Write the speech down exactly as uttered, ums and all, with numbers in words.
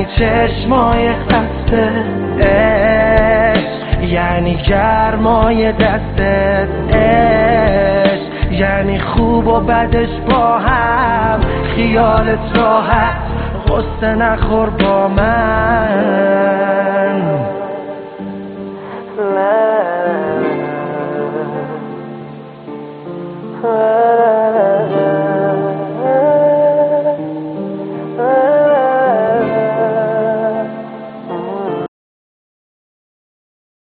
یعنی چشمای خسته عشق، یعنی گرمای دستت عشق، یعنی خوب و بدش با هم، خیالت راحت، غصه نخور با من.